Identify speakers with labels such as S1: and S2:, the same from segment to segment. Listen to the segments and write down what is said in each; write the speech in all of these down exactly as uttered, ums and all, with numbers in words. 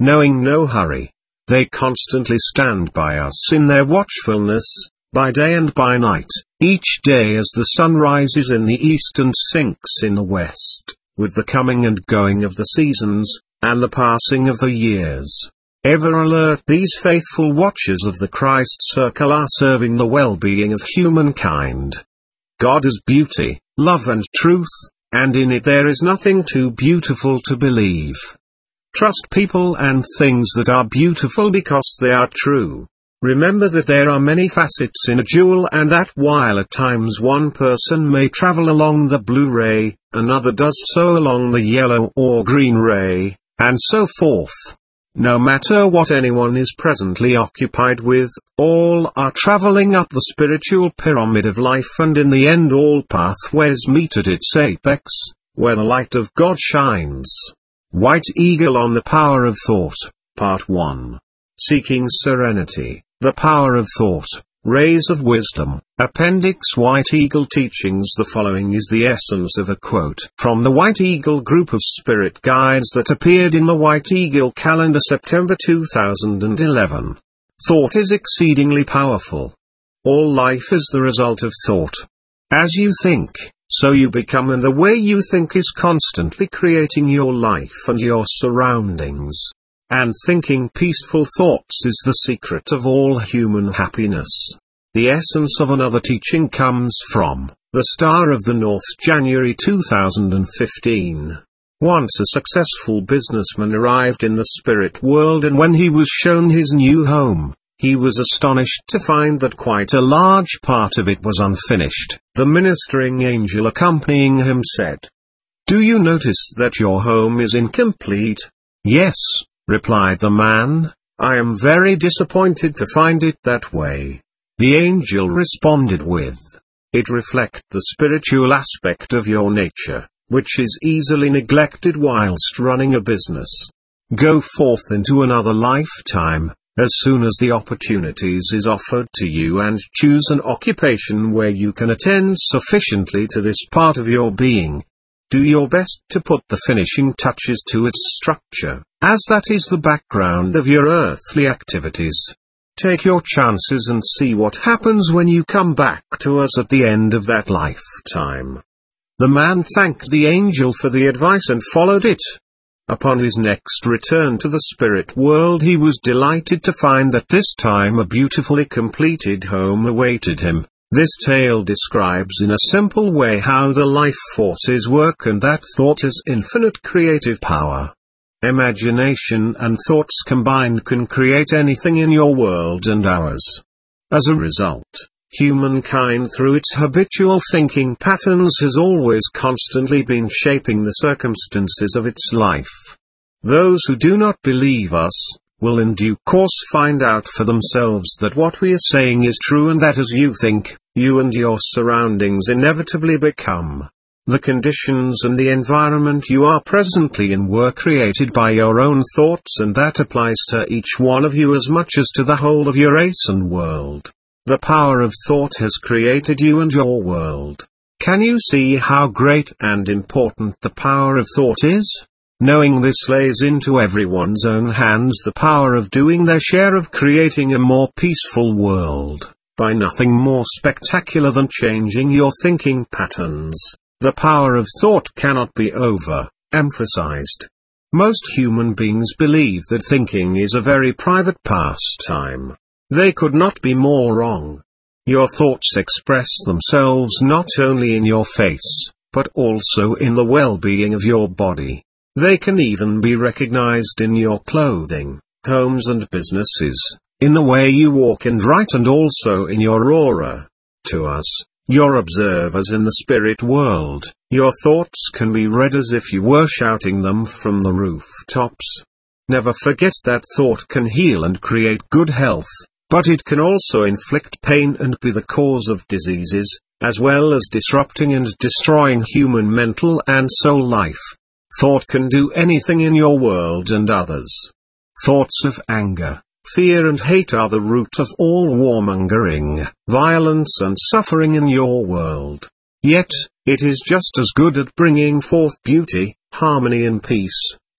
S1: knowing no hurry. They constantly stand by us in their watchfulness, by day and by night, each day as the sun rises in the east and sinks in the west, with the coming and going of the seasons, and the passing of the years. Ever alert, these faithful watchers of the Christ circle are serving the well-being of humankind. God is beauty, love and truth, and in it there is nothing too beautiful to believe. Trust people and things that are beautiful because they are true. Remember that there are many facets in a jewel, and that while at times one person may travel along the blue ray, another does so along the yellow or green ray, and so forth. No matter what anyone is presently occupied with, all are traveling up the spiritual pyramid of life, and in the end all pathways meet at its apex, where the light of God shines. White Eagle on the Power of Thought, Part one. Seeking Serenity, the Power of Thought, Rays of Wisdom, Appendix White Eagle Teachings. The following is the essence of a quote from the White Eagle group of spirit guides that appeared in the White Eagle calendar September two thousand eleven. Thought is exceedingly powerful. All life is the result of thought. As you think, so you become, and the way you think is constantly creating your life and your surroundings. And thinking peaceful thoughts is the secret of all human happiness. The essence of another teaching comes from The Star of the North, January two thousand fifteen. Once a successful businessman arrived in the spirit world, and when he was shown his new home, he was astonished to find that quite a large part of it was unfinished. The ministering angel accompanying him said, "Do you notice that your home is incomplete?" "Yes," replied the man, "I am very disappointed to find it that way." The angel responded with, "It reflects the spiritual aspect of your nature, which is easily neglected whilst running a business. Go forth into another lifetime, as soon as the opportunities is offered to you, and choose an occupation where you can attend sufficiently to this part of your being. Do your best to put the finishing touches to its structure, as that is the background of your earthly activities. Take your chances and see what happens when you come back to us at the end of that lifetime." The man thanked the angel for the advice and followed it. Upon his next return to the spirit world, he was delighted to find that this time a beautifully completed home awaited him. This tale describes in a simple way how the life forces work, and that thought has infinite creative power. Imagination and thoughts combined can create anything in your world and ours. As a result, humankind through its habitual thinking patterns has always constantly been shaping the circumstances of its life. Those who do not believe us, will in due course find out for themselves that what we are saying is true, and that as you think, you and your surroundings inevitably become. The conditions and the environment you are presently in were created by your own thoughts, and that applies to each one of you as much as to the whole of your race and world. The power of thought has created you and your world. Can you see how great and important the power of thought is? Knowing this lays into everyone's own hands the power of doing their share of creating a more peaceful world, by nothing more spectacular than changing your thinking patterns. The power of thought cannot be over-emphasized. Most human beings believe that thinking is a very private pastime. They could not be more wrong. Your thoughts express themselves not only in your face, but also in the well-being of your body. They can even be recognized in your clothing, homes and businesses, in the way you walk and write, and also in your aura. To us, your observers in the spirit world, your thoughts can be read as if you were shouting them from the rooftops. Never forget that thought can heal and create good health, but it can also inflict pain and be the cause of diseases, as well as disrupting and destroying human mental and soul life. Thought can do anything in your world and others. Thoughts of anger, fear and hate are the root of all warmongering, violence and suffering in your world. Yet, it is just as good at bringing forth beauty, harmony and peace.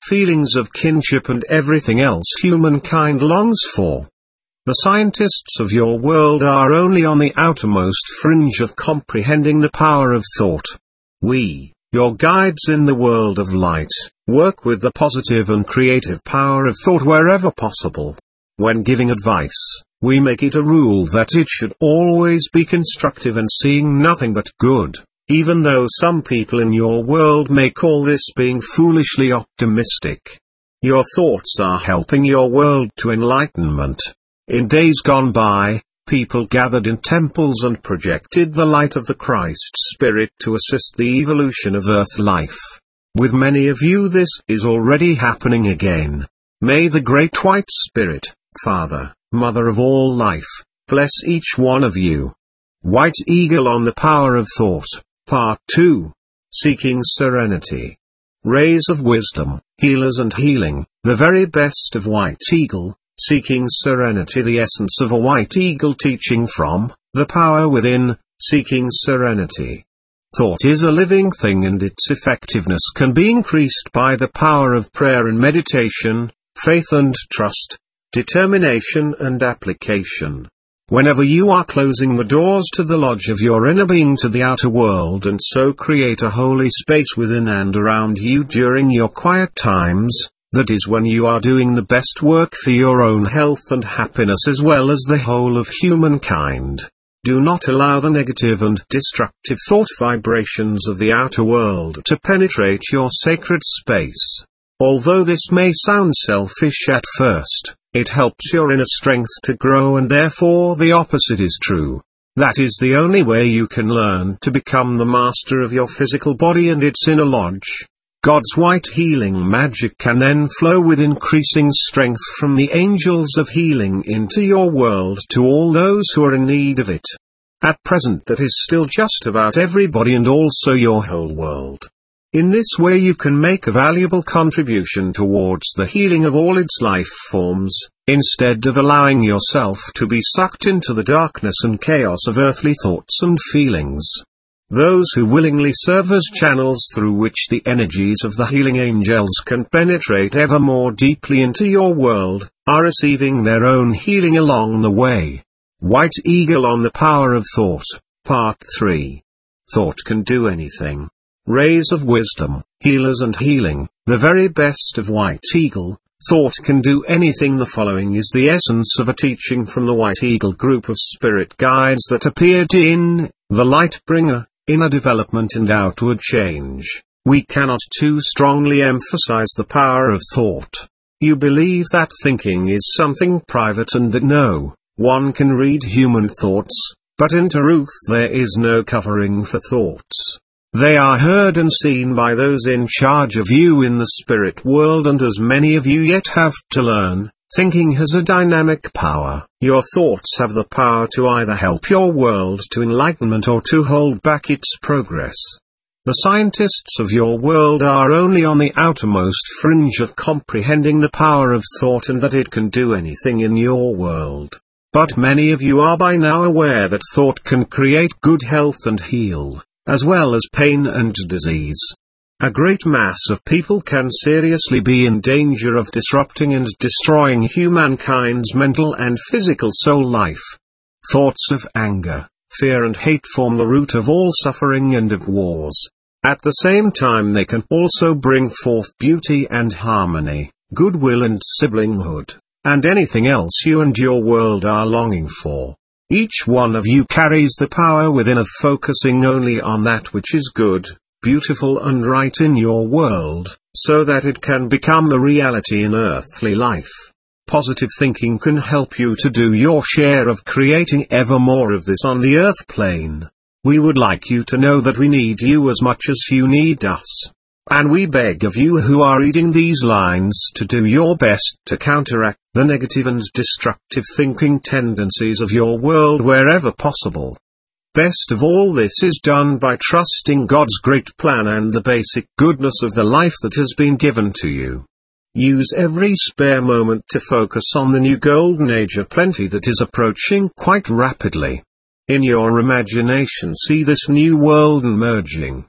S1: feelings of kinship and everything else humankind longs for. The scientists of your world are only on the outermost fringe of comprehending the power of thought. We, your guides in the world of light, work with the positive and creative power of thought wherever possible. When giving advice, we make it a rule that it should always be constructive and seeing nothing but good, even though some people in your world may call this being foolishly optimistic. Your thoughts are helping your world to enlightenment. In days gone by, people gathered in temples and projected the light of the Christ Spirit to assist the evolution of Earth life. With many of you this is already happening again. May the Great White Spirit, Father, Mother of all life, bless each one of you. White Eagle on the Power of Thought, Part two. Seeking Serenity. Rays of Wisdom, Healers and Healing, the very best of White Eagle. Seeking Serenity, the essence of a White Eagle teaching from the power within. Seeking Serenity. Thought is a living thing and its effectiveness can be increased by the power of prayer and meditation, faith and trust, determination and application. Whenever you are closing the doors to the lodge of your inner being to the outer world and so create a holy space within and around you during your quiet times, that is when you are doing the best work for your own health and happiness as well as the whole of humankind. Do not allow the negative and destructive thought vibrations of the outer world to penetrate your sacred space. Although this may sound selfish at first, it helps your inner strength to grow, and therefore the opposite is true. That is the only way you can learn to become the master of your physical body and its inner lodge. God's white healing magic can then flow with increasing strength from the angels of healing into your world to all those who are in need of it. At present that is still just about everybody and also your whole world. In this way you can make a valuable contribution towards the healing of all its life forms, instead of allowing yourself to be sucked into the darkness and chaos of earthly thoughts and feelings. Those who willingly serve as channels through which the energies of the healing angels can penetrate ever more deeply into your world, are receiving their own healing along the way. White Eagle on the Power of Thought, Part three. Thought can do anything. Rays of Wisdom, Healers and Healing, the very best of White Eagle. Thought can do anything. The following is the essence of a teaching from the White Eagle group of spirit guides that appeared in The Light Bringer. Inner development and outward change. We cannot too strongly emphasize the power of thought. You believe that thinking is something private and that no one can read human thoughts, but in truth there is no covering for thoughts. They are heard and seen by those in charge of you in the spirit world, and as many of you yet have to learn, thinking has a dynamic power. Your thoughts have the power to either help your world to enlightenment or to hold back its progress. The scientists of your world are only on the outermost fringe of comprehending the power of thought and that it can do anything in your world. But many of you are by now aware that thought can create good health and heal, as well as pain and disease. A great mass of people can seriously be in danger of disrupting and destroying humankind's mental and physical soul life. Thoughts of anger, fear and hate form the root of all suffering and of wars. At the same time they can also bring forth beauty and harmony, goodwill and siblinghood, and anything else you and your world are longing for. Each one of you carries the power within of focusing only on that which is good, beautiful and right in your world, so that it can become a reality in earthly life. Positive thinking can help you to do your share of creating ever more of this on the earth plane. We would like you to know that we need you as much as you need us. And we beg of you who are reading these lines to do your best to counteract the negative and destructive thinking tendencies of your world wherever possible. Best of all, this is done by trusting God's great plan and the basic goodness of the life that has been given to you. Use every spare moment to focus on the new golden age of plenty that is approaching quite rapidly. In your imagination see this new world emerging.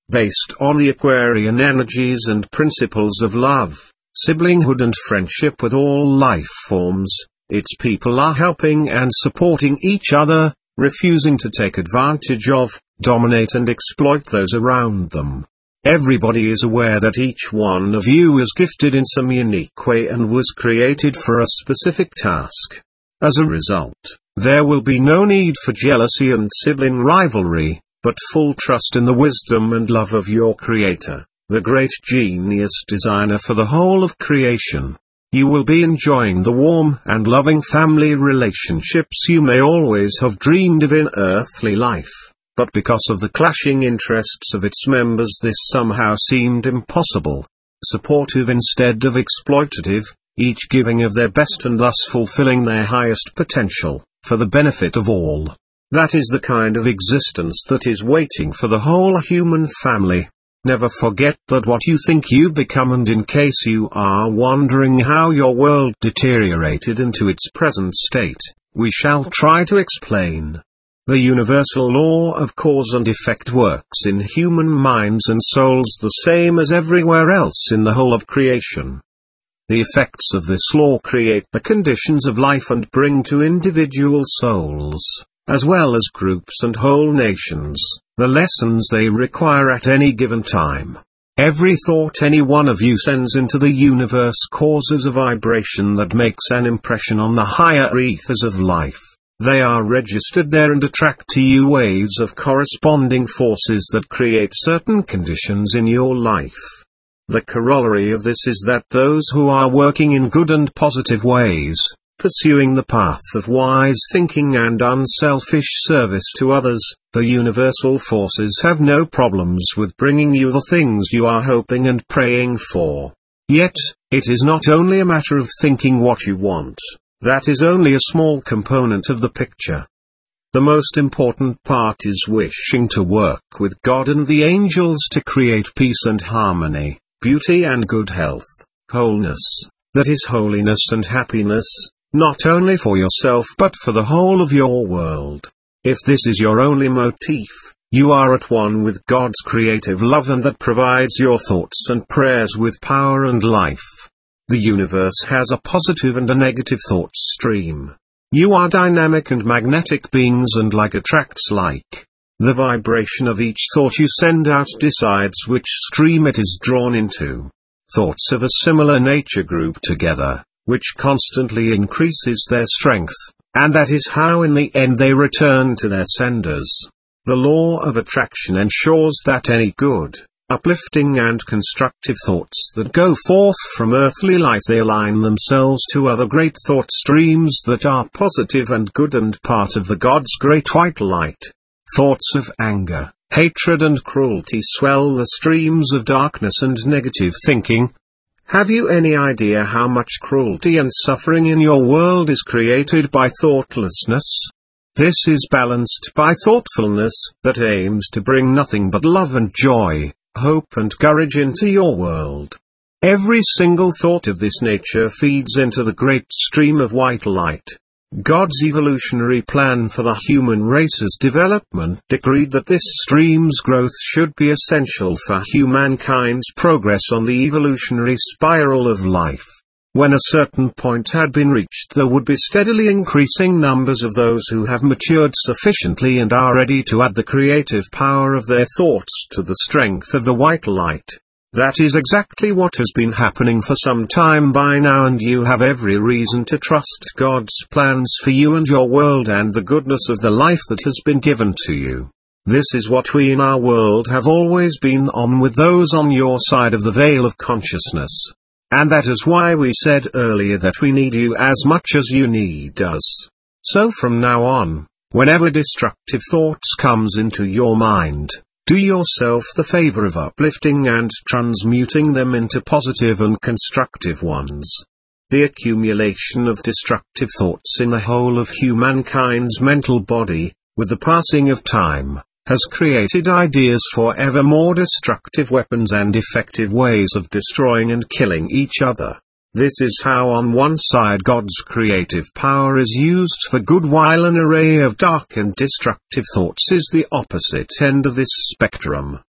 S1: based on the Aquarian energies and principles of love, siblinghood and friendship with all life forms. Its people are helping and supporting each other, refusing to take advantage of, dominate and exploit those around them. Everybody is aware that each one of you is gifted in some unique way and was created for a specific task. As a result, there will be no need for jealousy and sibling rivalry, but full trust in the wisdom and love of your Creator, the great genius designer for the whole of creation. You will be enjoying the warm and loving family relationships you may always have dreamed of in earthly life, but because of the clashing interests of its members this somehow seemed impossible. Supportive instead of exploitative, each giving of their best and thus fulfilling their highest potential, for the benefit of all. That is the kind of existence that is waiting for the whole human family. Never forget that what you think you become, and in case you are wondering how your world deteriorated into its present state, we shall try to explain. The universal law of cause and effect works in human minds and souls the same as everywhere else in the whole of creation. The effects of this law create the conditions of life and bring to individual souls, as well as groups and whole nations, the lessons they require at any given time. Every thought any one of you sends into the universe causes a vibration that makes an impression on the higher ethers of life. They are registered there and attract to you waves of corresponding forces that create certain conditions in your life. The corollary of this is that those who are working in good and positive ways, pursuing the path of wise thinking and unselfish service to others, the universal forces have no problems with bringing you the things you are hoping and praying for. Yet, it is not only a matter of thinking what you want. That is only a small component of the picture. The most important part is wishing to work with God and the angels to create peace and harmony, beauty and good health, wholeness, that is holiness and happiness, not only for yourself but for the whole of your world. If this is your only motif, you are at one with God's creative love, and that provides your thoughts and prayers with power and life. The universe has a positive and a negative thought stream. You are dynamic and magnetic beings, and like attracts like. The vibration of each thought you send out decides which stream it is drawn into. Thoughts of a similar nature group together, which constantly increases their strength, and that is how in the end they return to their senders. The law of attraction ensures that any good, uplifting and constructive thoughts that go forth from earthly life, they align themselves to other great thought streams that are positive and good and part of the God's great white light. Thoughts of anger, hatred and cruelty swell the streams of darkness and negative thinking. Have you any idea how much cruelty and suffering in your world is created by thoughtlessness? This is balanced by thoughtfulness, that aims to bring nothing but love and joy, hope and courage into your world. Every single thought of this nature feeds into the great stream of white light. God's evolutionary plan for the human race's development decreed that this stream's growth should be essential for humankind's progress on the evolutionary spiral of life. When a certain point had been reached, there would be steadily increasing numbers of those who have matured sufficiently and are ready to add the creative power of their thoughts to the strength of the white light. That is exactly what has been happening for some time by now, and you have every reason to trust God's plans for you and your world and the goodness of the life that has been given to you. This is what we in our world have always been on with those on your side of the veil of consciousness. And that is why we said earlier that we need you as much as you need us. So from now on, whenever destructive thoughts comes into your mind, do yourself the favor of uplifting and transmuting them into positive and constructive ones. The accumulation of destructive thoughts in the whole of humankind's mental body, with the passing of time, has created ideas for ever more destructive weapons and effective ways of destroying and killing each other. This is how on one side God's creative power is used for good, while an array of dark and destructive thoughts is the opposite end of this spectrum.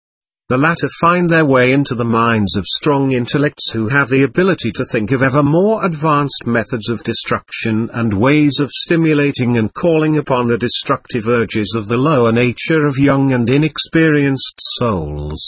S1: The latter find their way into the minds of strong intellects who have the ability to think of ever more advanced methods of destruction and ways of stimulating and calling upon the destructive urges of the lower nature of young and inexperienced souls.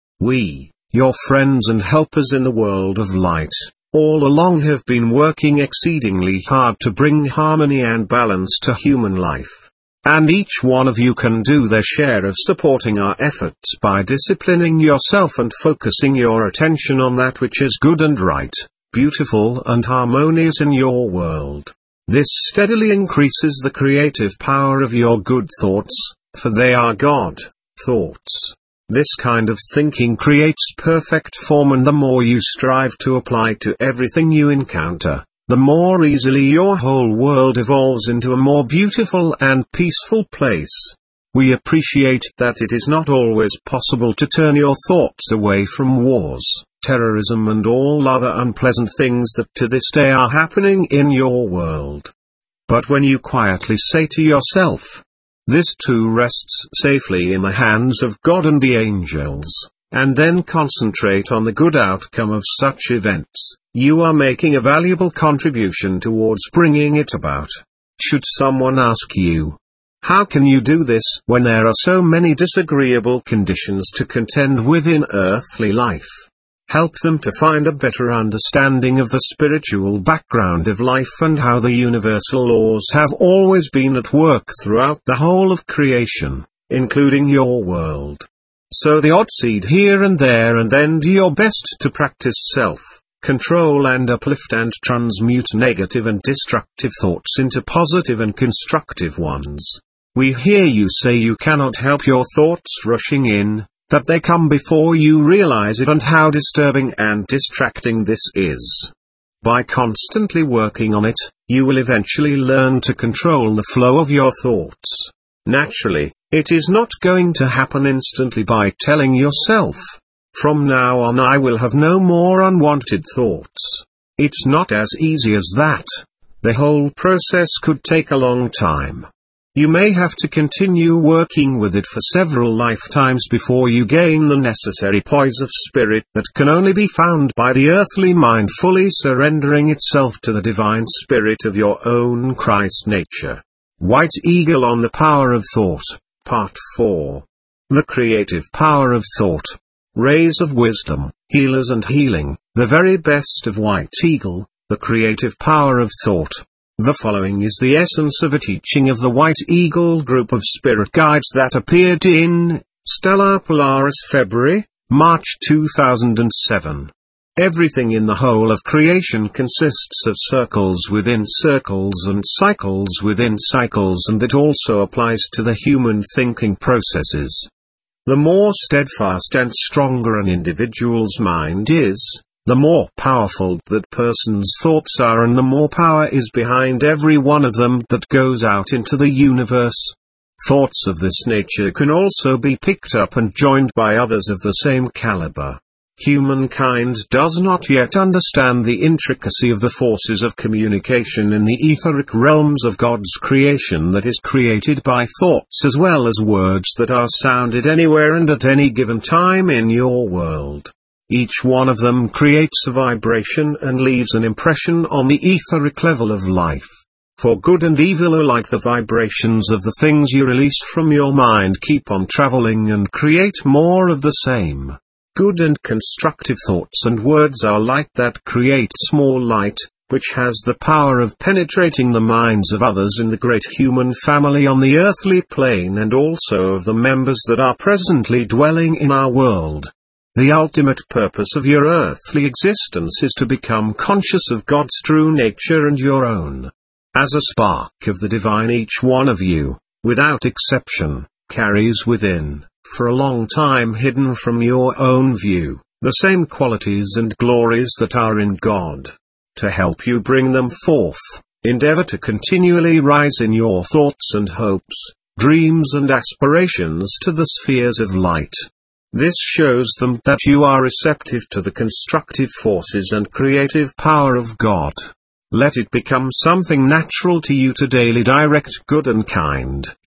S1: We, your friends and helpers in the world of light, all along have been working exceedingly hard to bring harmony and balance to human life. And each one of you can do their share of supporting our efforts by disciplining yourself and focusing your attention on that which is good and right, beautiful and harmonious in your world. This steadily increases the creative power of your good thoughts, for they are God thoughts. This kind of thinking creates perfect form, and the more you strive to apply to everything you encounter, the more easily your whole world evolves into a more beautiful and peaceful place. We appreciate that it is not always possible to turn your thoughts away from wars, terrorism and all other unpleasant things that to this day are happening in your world. But when you quietly say to yourself, "This too rests safely in the hands of God and the angels," and then concentrate on the good outcome of such events, you are making a valuable contribution towards bringing it about. Should someone ask you, how can you do this when there are so many disagreeable conditions to contend with in earthly life? Help them to find a better understanding of the spiritual background of life and how the universal laws have always been at work throughout the whole of creation, including your world. Sow the odd seed here and there, and then do your best to practice self-control and uplift and transmute negative and destructive thoughts into positive and constructive ones. We hear you say you cannot help your thoughts rushing in, that they come before you realize it, and how disturbing and distracting this is. By constantly working on it, you will eventually learn to control the flow of your thoughts. Naturally, it is not going to happen instantly by telling yourself, "From now on I will have no more unwanted thoughts." It's not as easy as that. The whole process could take a long time. You may have to continue working with it for several lifetimes before you gain the necessary poise of spirit that can only be found by the earthly mind fully surrendering itself to the divine spirit of your own Christ nature. White Eagle on the Power of Thought, Part four. The Creative Power of Thought. Rays of Wisdom, Healers and Healing, the very best of White Eagle, the Creative Power of Thought. The following is the essence of a teaching of the White Eagle group of spirit guides that appeared in Stellar Polaris February, March two thousand seven. Everything in the whole of creation consists of circles within circles and cycles within cycles, and it also applies to the human thinking processes. The more steadfast and stronger an individual's mind is, the more powerful that person's thoughts are, and the more power is behind every one of them that goes out into the universe. Thoughts of this nature can also be picked up and joined by others of the same caliber. Humankind does not yet understand the intricacy of the forces of communication in the etheric realms of God's creation that is created by thoughts as well as words that are sounded anywhere and at any given time in your world. Each one of them creates a vibration and leaves an impression on the etheric level of life. For good and evil alike, the vibrations of the things you release from your mind keep on traveling and create more of the same. Good and constructive thoughts and words are light that creates more light, which has the power of penetrating the minds of others in the great human family on the earthly plane, and also of the members that are presently dwelling in our world. The ultimate purpose of your earthly existence is to become conscious of God's true nature and your own. As a spark of the divine, each one of you, without exception, carries within, for a long time hidden from your own view, the same qualities and glories that are in God. To help you bring them forth, endeavor to continually rise in your thoughts and hopes, dreams and aspirations to the spheres of light. This shows them that you are receptive to the constructive forces and creative power of God. Let it become something natural to you to daily direct good and kind,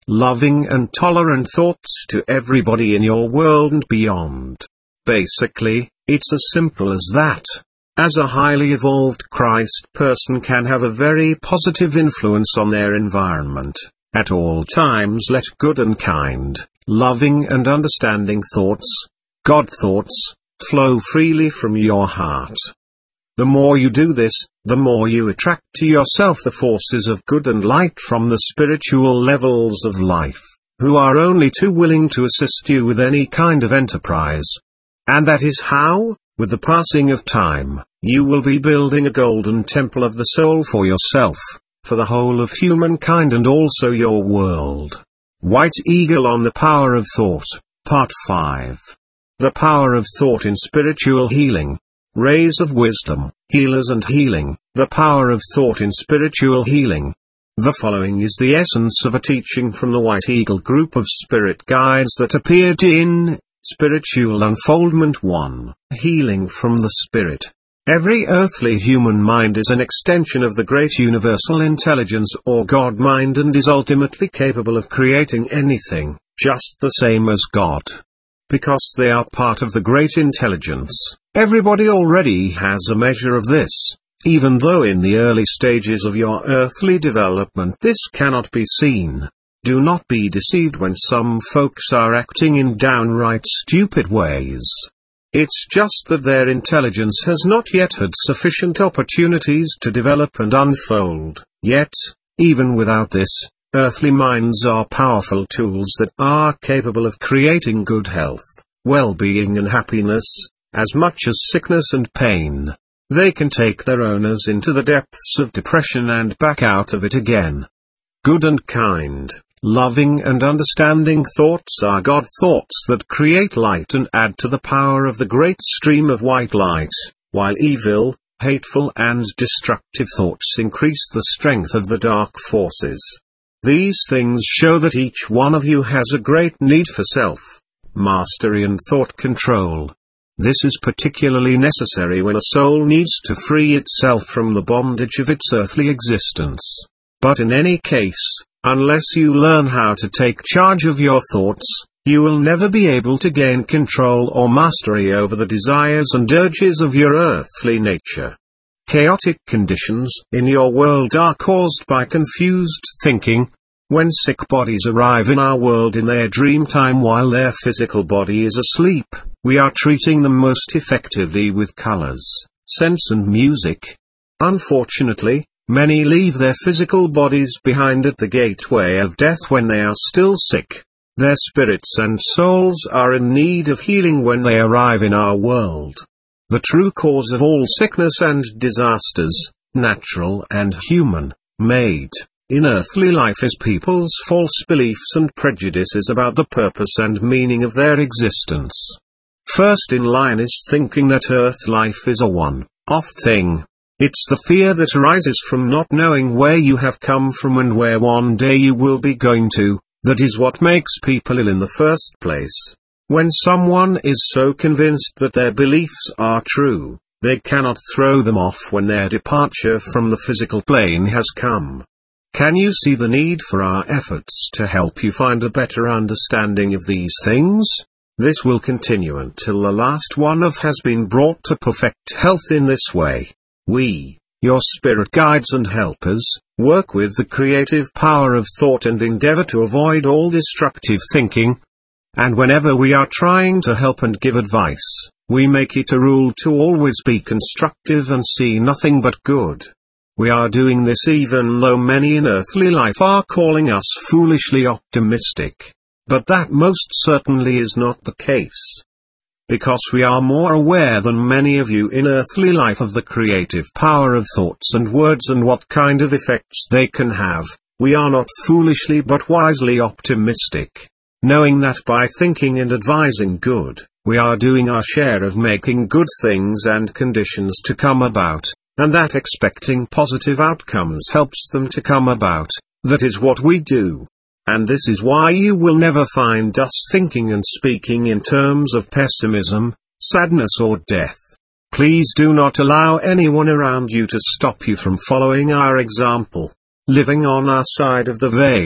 S1: loving and tolerant thoughts to everybody in your world and beyond. Basically, it's as simple as that. As a highly evolved Christ person can have a very positive influence on their environment, at all times let good and kind, loving and understanding thoughts, God thoughts, flow freely from your heart. The more you do this, the more you attract to yourself the forces of good and light from the spiritual levels of life, who are only too willing to assist you with any kind of enterprise. And that is how, with the passing of time, you will be building a golden temple of the soul for yourself, for the whole of humankind and also your world. White Eagle on the Power of Thought, Part five. The Power of Thought in Spiritual Healing. Rays of Wisdom, Healers and Healing, the Power of Thought in Spiritual Healing. The following is the essence of a teaching from the White Eagle group of spirit guides that appeared in Spiritual Unfoldment one, Healing from the Spirit. Every earthly human mind is an extension of the great universal intelligence or God mind and is ultimately capable of creating anything, just the same as God. Because they are part of the great intelligence, everybody already has a measure of this, even though in the early stages of your earthly development this cannot be seen. Do not be deceived when some folks are acting in downright stupid ways. It's just that their intelligence has not yet had sufficient opportunities to develop and unfold. Yet, even without this, earthly minds are powerful tools that are capable of creating good health, well-being and happiness, as much as sickness and pain. They can take their owners into the depths of depression and back out of it again. Good and kind, loving and understanding thoughts are God thoughts that create light and add to the power of the great stream of white light, while evil, hateful and destructive thoughts increase the strength of the dark forces. These things show that each one of you has a great need for self-mastery and thought control. This is particularly necessary when a soul needs to free itself from the bondage of its earthly existence. But in any case, unless you learn how to take charge of your thoughts, you will never be able to gain control or mastery over the desires and urges of your earthly nature. Chaotic conditions in your world are caused by confused thinking. When sick bodies arrive in our world in their dream time while their physical body is asleep, we are treating them most effectively with colors, scents and music. Unfortunately, many leave their physical bodies behind at the gateway of death when they are still sick. Their spirits and souls are in need of healing when they arrive in our world. The true cause of all sickness and disasters, natural and human, made, in earthly life is people's false beliefs and prejudices about the purpose and meaning of their existence. First in line is thinking that earth life is a one-off thing. It's the fear that arises from not knowing where you have come from and where one day you will be going to, that is what makes people ill in the first place. When someone is so convinced that their beliefs are true, they cannot throw them off when their departure from the physical plane has come. Can you see the need for our efforts to help you find a better understanding of these things? This will continue until the last one of has been brought to perfect health in this way. We, your spirit guides and helpers, work with the creative power of thought and endeavor to avoid all destructive thinking. And whenever we are trying to help and give advice, we make it a rule to always be constructive and see nothing but good. We are doing this even though many in earthly life are calling us foolishly optimistic. But that most certainly is not the case. Because we are more aware than many of you in earthly life of the creative power of thoughts and words and what kind of effects they can have, we are not foolishly but wisely optimistic. Knowing that by thinking and advising good, we are doing our share of making good things and conditions to come about, and that expecting positive outcomes helps them to come about. That is what we do. And this is why you will never find us thinking and speaking in terms of pessimism, sadness or death. Please do not allow anyone around you to stop you from following our example, living on our side of the veil,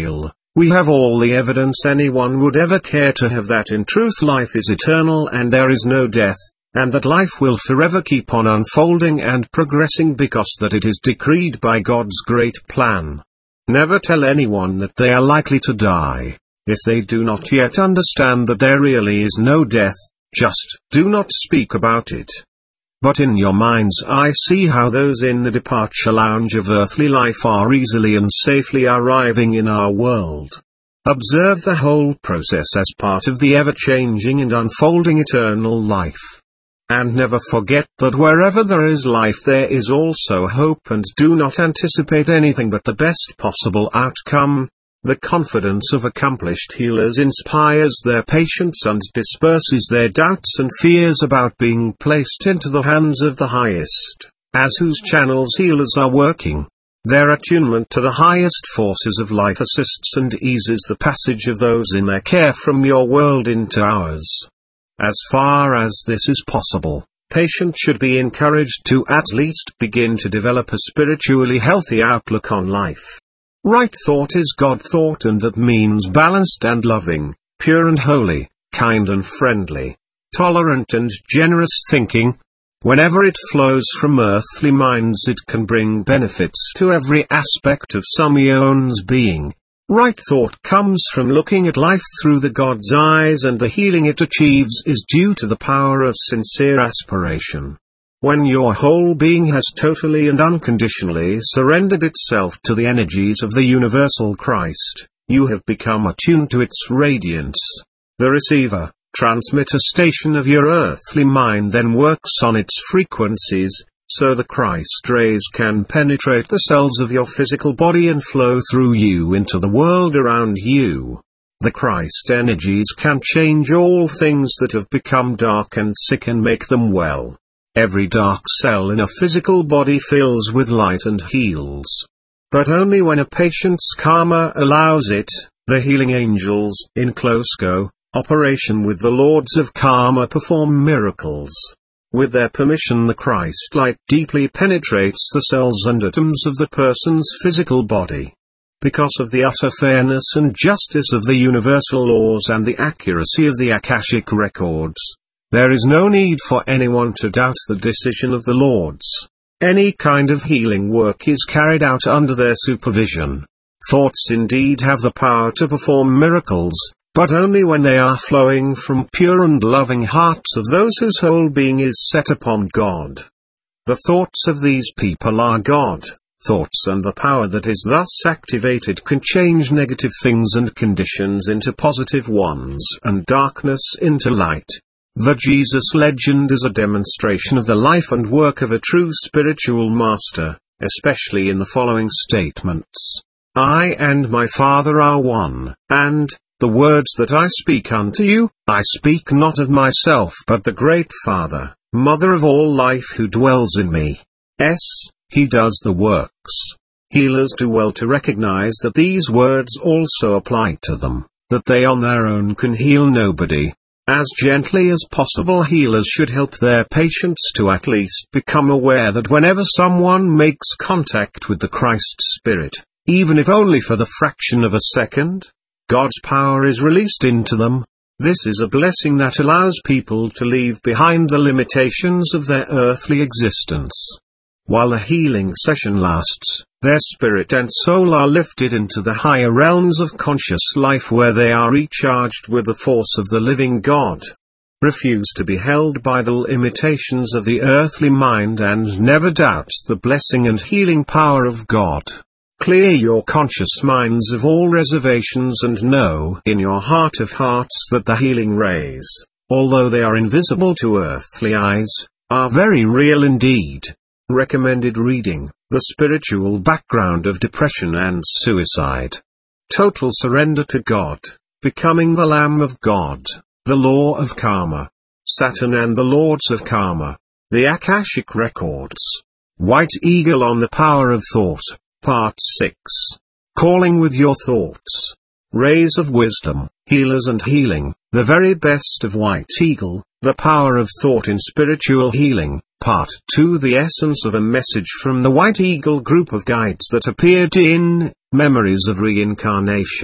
S1: We have all the evidence anyone would ever care to have that in truth life is eternal and there is no death, and that life will forever keep on unfolding and progressing because that it is decreed by God's great plan. Never tell anyone that they are likely to die, if they do not yet understand that there really is no death. Just do not speak about it. But in your mind's eye see how those in the departure lounge of earthly life are easily and safely arriving in our world. Observe the whole process as part of the ever-changing and unfolding eternal life. And never forget that wherever there is life there is also hope, and do not anticipate anything but the best possible outcome. The confidence of accomplished healers inspires their patients and disperses their doubts and fears about being placed into the hands of the highest, as whose channels healers are working. Their attunement to the highest forces of life assists and eases the passage of those in their care from your world into ours. As far as this is possible, patients should be encouraged to at least begin to develop a spiritually healthy outlook on life. Right thought is God thought, and that means balanced and loving, pure and holy, kind and friendly, tolerant and generous thinking. Whenever it flows from earthly minds it can bring benefits to every aspect of someone's being. Right thought comes from looking at life through the God's eyes, and the healing it achieves is due to the power of sincere aspiration. When your whole being has totally and unconditionally surrendered itself to the energies of the universal Christ, you have become attuned to its radiance. The receiver, transmitter station of your earthly mind then works on its frequencies, so the Christ rays can penetrate the cells of your physical body and flow through you into the world around you. The Christ energies can change all things that have become dark and sick and make them well. Every dark cell in a physical body fills with light and heals. But only when a patient's karma allows it. The healing angels, in close co-operation with the lords of karma, perform miracles. With their permission the Christ light deeply penetrates the cells and atoms of the person's physical body. Because of the utter fairness and justice of the universal laws and the accuracy of the Akashic records, there is no need for anyone to doubt the decision of the Lords. Any kind of healing work is carried out under their supervision. Thoughts indeed have the power to perform miracles, but only when they are flowing from pure and loving hearts of those whose whole being is set upon God. The thoughts of these people are God thoughts, and the power that is thus activated can change negative things and conditions into positive ones and darkness into light. The Jesus legend is a demonstration of the life and work of a true spiritual master, especially in the following statements. I and my Father are one, and, the words that I speak unto you, I speak not of myself but the great Father, Mother of all life who dwells in me. S. He does the works. Healers do well to recognize that these words also apply to them, that they on their own can heal nobody. As gently as possible healers should help their patients to at least become aware that whenever someone makes contact with the Christ Spirit, even if only for the fraction of a second, God's power is released into them. This is a blessing that allows people to leave behind the limitations of their earthly existence. While the healing session lasts, their spirit and soul are lifted into the higher realms of conscious life, where they are recharged with the force of the living God. Refuse to be held by the limitations of the earthly mind and never doubt the blessing and healing power of God. Clear your conscious minds of all reservations and know in your heart of hearts that the healing rays, although they are invisible to earthly eyes, are very real indeed. Recommended reading: The Spiritual Background of Depression and Suicide. Total Surrender to God, Becoming the Lamb of God, The Law of Karma, Saturn and the Lords of Karma, The Akashic Records, White Eagle on the Power of Thought, Part six. Calling with Your Thoughts. Rays of Wisdom, Healers and Healing, The Very Best of White Eagle, The Power of Thought in Spiritual Healing, Part two. The Essence of a Message from the White Eagle Group of Guides that appeared in Memories of Reincarnation,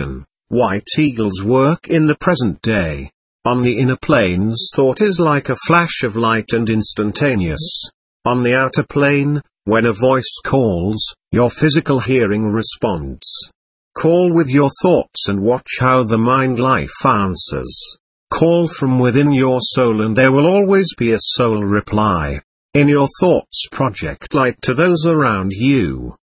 S1: White eagles work in the present day. On the inner planes thought is like a flash of light and instantaneous. On the outer plane, when a voice calls, your physical hearing responds. Call with your thoughts and watch how the mind life answers. Call from within your soul and there will always be a soul reply. In your thoughts project light to those around you.